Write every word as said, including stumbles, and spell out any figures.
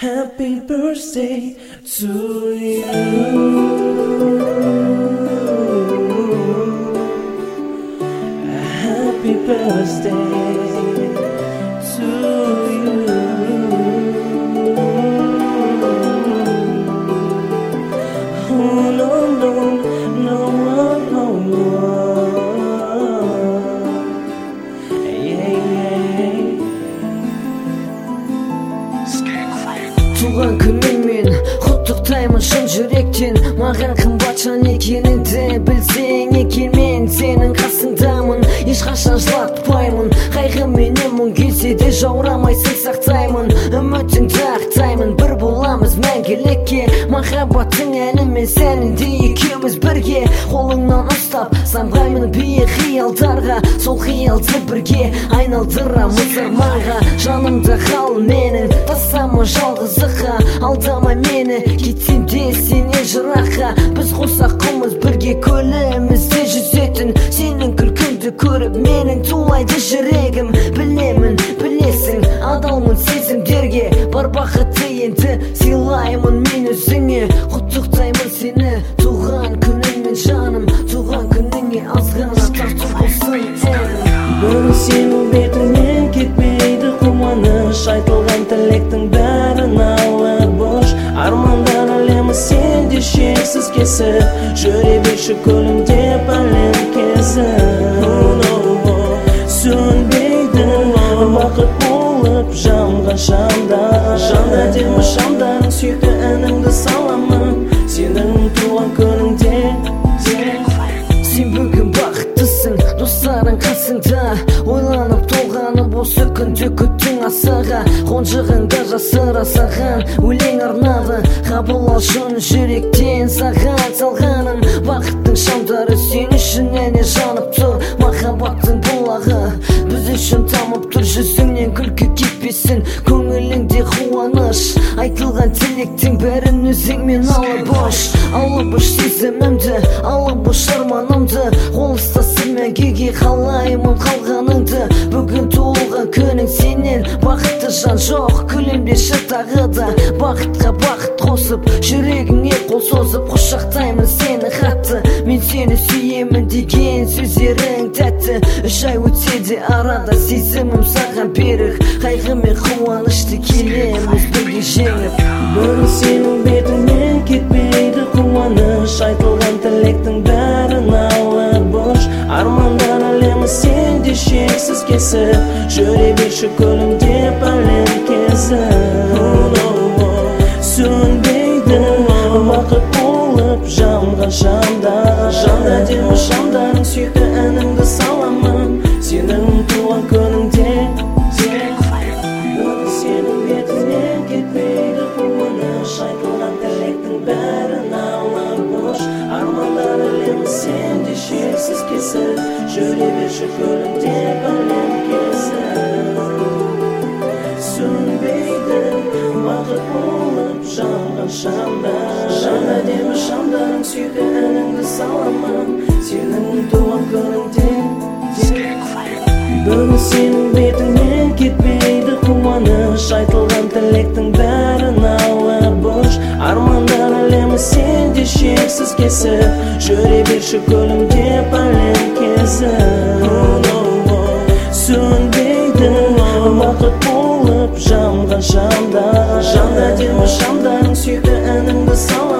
Happy birthday to you. Happy birthday to you. Oh no no no no no. Yeah yeah. Туған күніңмен құттықтаймын шын жүректен. Маған қымбатжан екеніңді білсең екен, мен сенің қасыңдамын, ешқашан жылатпаймын. Қайғы менен мұң келсе де жаурамайсың, сақтаймын үмітіңді, ақтаймын. Бір боламыз мәңгілікке, махаббаттың әнімен сәнінде екеуміз бірге. Қолыңнан ұстап самғаймын биік қиялдарға, сол қиялды бірге айналдырамыз арманға. Жанымда қал менің, тастама жалғыздыққа, алдама мені, кетсем де сенен жыраққа. Біз қосақ құмыз бірге көлімізде жүзетін, сенің күлкіңді көріп менің тулайды жүрегім. Білемін, білесің, адалмын сезімдерге, бар бақытты енді сыйлаймын мен өзіңе. Құттықтаймын сені туған күніңмен жаным, туған күніңе азғана тарту болсын әнім. Бүгін сенің бетіңнен кетпейді қуаныш, айтылған тілектің бәрін алып бош. Армандар әлемі сенде шексіз кесіп, жүре берші көлімдеп әлем кезіп. Сөнбейді бақыт болып жанған шамдар, жан әдемі шамдардың сүйікті әніңді саламын сенің туған күніңде. Сен бүгін бақыттысың, достарың қасыңда, ойланып толғанып осы күнде күттің асыға. Қонжығыңда жасыра саған өлең арнады, қабыл ал шын жүректен саған салғаным. Бақыттың шамдары сен үшін әне жанып тұр, махаббаттың бұлағы біз үшін тамып тұр. Жүзіңнен күлкі кетпесін, көңіліңде қуаныш, айтылған тілектің бәрін өзіңмен алып бош. Алып бош сезімімді, алып бош арманымды, қол ұстасып мәңгіге қалаймын қалғаныңды. Бүгін туылған күнің сенен бақытты жан жоқ, күлімдеші тағы да бақытқа бақыт қосып, жүрегіңе қол созып құшақтаймын сені қатты. Мен сені сүйемін деген сөздерің тәтті, үш ай өтсе де арада сезімім саған берік. Қайғы мен қуанышты келеміз бірге жеңіп. Бүгін сенің бетіңнен кетпейді қуаныш, айтылған тілектің бәрін алып бош. Армандар әлемі сенде шексіз кесіп, жүре берші көлімдеп әлем кезіп. Сөнбейді бақыт болып жанған шамдар, жан әдемі шамдардың сүйікті әніңді саламын сенің туған күніңде. Бүгін сенің бетіңнен кетпейді қуаныш, айтылған тілектің бәрін алып бош. Армандар әлемі сенде шексіз кесіп, жүре берші көлімдеп әлем кезіп. Сөнбейді бақыт болып жанған шамдар, жан әдемі шамдардың сүйікті әніңді саламын сенің туған күніңде. Бүгін сенің бетіңнен кетпейді қуаныш, айтылған тілектің бәрін алып бош. Армандар әлемі сенде шексіз кесіп, жүре берші көлімдеп әлем кезіп. Сөнбейді бақыт болып жанған шамдар, жан әдемі шамдардың сүйікті әніңді саламын